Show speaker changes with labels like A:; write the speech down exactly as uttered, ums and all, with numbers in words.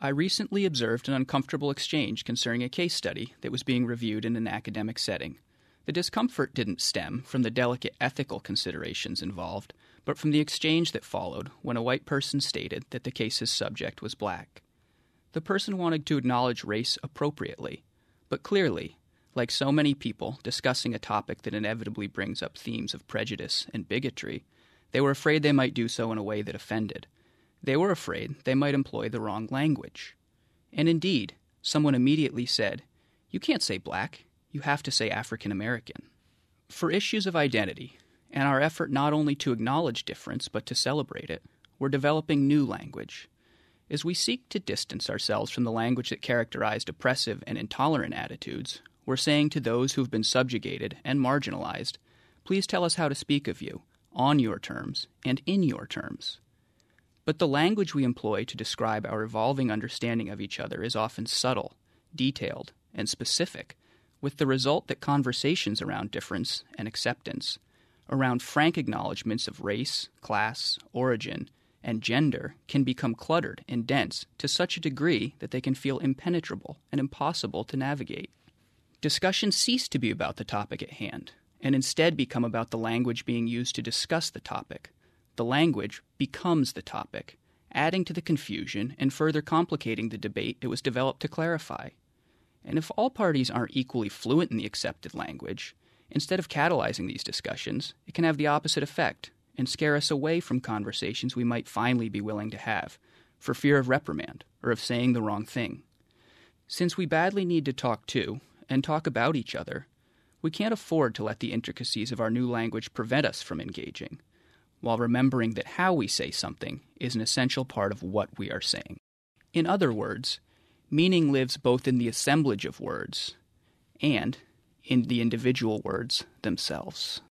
A: I recently observed an uncomfortable exchange concerning a case study that was being reviewed in an academic setting. The discomfort didn't stem from the delicate ethical considerations involved, but from the exchange that followed when a white person stated that the case's subject was black. The person wanted to acknowledge race appropriately, but clearly, like so many people discussing a topic that inevitably brings up themes of prejudice and bigotry, they were afraid they might do so in a way that offended. They were afraid they might employ the wrong language. And indeed, someone immediately said, "You can't say black, you have to say African American." For issues of identity, and our effort not only to acknowledge difference but to celebrate it, we're developing new language. As we seek to distance ourselves from the language that characterized oppressive and intolerant attitudes, we're saying to those who've been subjugated and marginalized, please tell us how to speak of you, on your terms, and in your terms. But the language we employ to describe our evolving understanding of each other is often subtle, detailed, and specific, with the result that conversations around difference and acceptance, around frank acknowledgments of race, class, origin, and gender can become cluttered and dense to such a degree that they can feel impenetrable and impossible to navigate. Discussions cease to be about the topic at hand, and instead become about the language being used to discuss the topic. The language becomes the topic, adding to the confusion and further complicating the debate it was developed to clarify. And if all parties aren't equally fluent in the accepted language, instead of catalyzing these discussions, it can have the opposite effect and scare us away from conversations we might finally be willing to have, for fear of reprimand or of saying the wrong thing. Since we badly need to talk to and talk about each other, we can't afford to let the intricacies of our new language prevent us from engaging, while remembering that how we say something is an essential part of what we are saying. In other words, meaning lives both in the assemblage of words and in the individual words themselves.